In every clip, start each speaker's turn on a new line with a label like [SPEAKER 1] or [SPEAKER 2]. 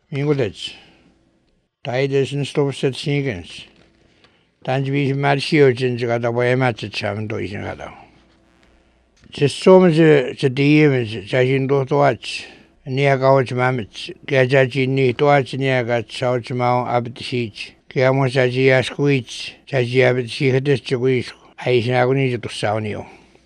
[SPEAKER 1] Mingulet. Taidesen stopset snigens. Tanjvis marchiojin jagada boemat cham doisin gada. Somers diems jajin dotoach. Nia gauch mamits. Gajaji ni toach nia gat sauch mau abdishich. Kiamos jaji asquich. Jaji abdishich juish. Aisnaguni to saunio.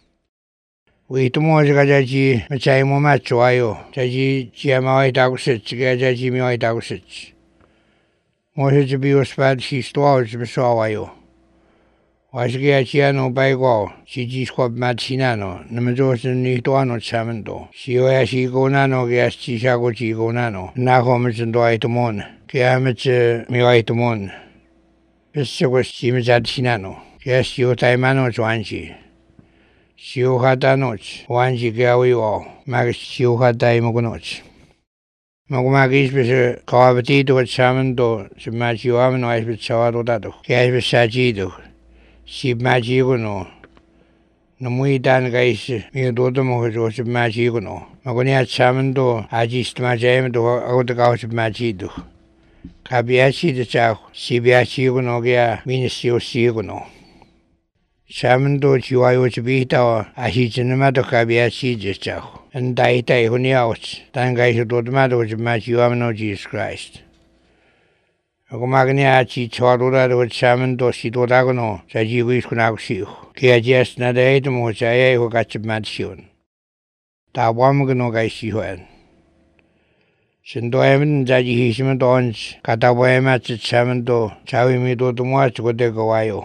[SPEAKER 1] We tomorrow Gajaji, Machimo Machuayo, Jaji Giamai Dagusich, Gajaji Mioi Dagusich. More to be was bad, she storage Misawayo. Was Giachiano Baigo, Gigi Squab Machinano, Namajos and Nituano Chamando. She oyashi go nano, gas Chisagochi go nano, Nahomich and Doitamon, Kiamich Mioitamon. This was Chimizad Chinano. Yes, you Taimano Juanchi. Siuhata noche, Wanji Gawi, Mag Siuhata Mogonoch. Mogumagis was a coabitito at Samando, Simachiuamino, I with Sawadado, Gas with Sajido, Sib Magiguno. No muy dan guys, me dodomo was of Magiguno. Magonia Samando, Agist Majam do out the gauch of Majido. Cabiachi the Chow, Sibiachiguno, Ministio Siguno. Samando chiwayo chibita ahichinamato kabia chijachao. And daita huniauts, tangai dodmato chimachiwamno Jesus Christ. Ogomagnia chichwadura with Samando Sidodagono, Sajiwis Kunakshu, Kiajas Nadatum which I who got matchun. Tawamagano gaishiwan. Sindoemin Zaji Hishimadons, Katawamat Samando, Chawimido to watch what they go ayo.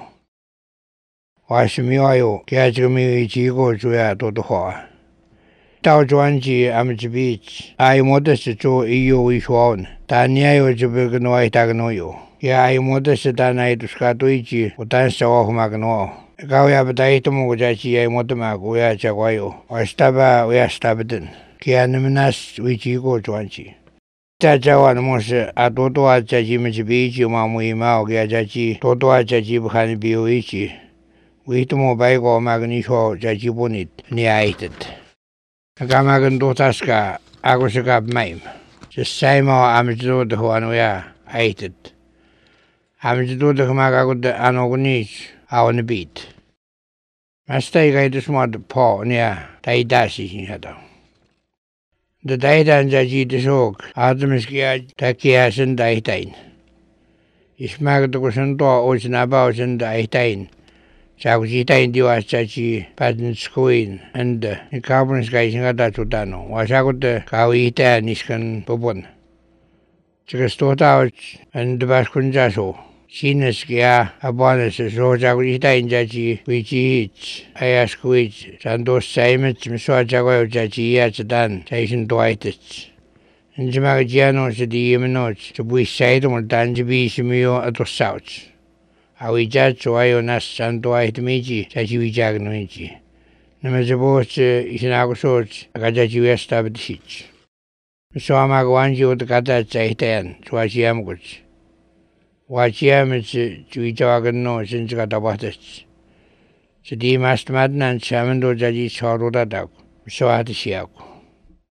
[SPEAKER 1] Washmioyo, Kajami Chigo Juya Dodoha. Tao Juanji Amich Beach, I modest to EU Wishwan, Tanyayo Jabugano Itaganoyo. Ya I modest Danai to Scatuichi, Utansa of Magano. Gawia Batatum Wajachi, I Motomak, we are Chaguayo, or Staba, we are Stabaden. Kianaminas Wichigo Juanchi. Tajawan Mos Adotoa Jajimich Beach, Mamui Mao, Gajachi, Totoa Jajibhan Bioichi. We to mobile go magnisho jajibonit neaited. Agamagan dotaska, agosagab maim. Just same amjo the Huanoya, aited. Amjo the Magagod Anogonich, on the beat. Master guide the smart paw near Taidashi in Hada. The Daidan Jaji the Soak, Adamiskia, Takias and Daitain. Ismag the Cosanto, Oceanabaus and Daitain. Sakuchita India Chachi, Patents Queen, and the carbons guysing at Tutano, was I got the Kawita Niskan Popon. Chikastota and the Baskunjaso. Sineskia, Abonis, Rojaguita in Jachi, which eats. I ask which, Sandos Simons, Misojago Jachi Yatsadan, Station Dwights. And Jamagiano said the Yemenoch, to be side on Danjabi Simio at the South. Awi judge why on us santo ahitmiji, Sachi Jagnoichi. Namazabos Isinagosoch, Agajachi Westabitich. So Amagwanji with the Kata Chaitan, Swachiamguch. Wachiam is Juijagan since Gatabatis. So the Mast Madnan Samando Jaji Chorodadak, so at the Shiako.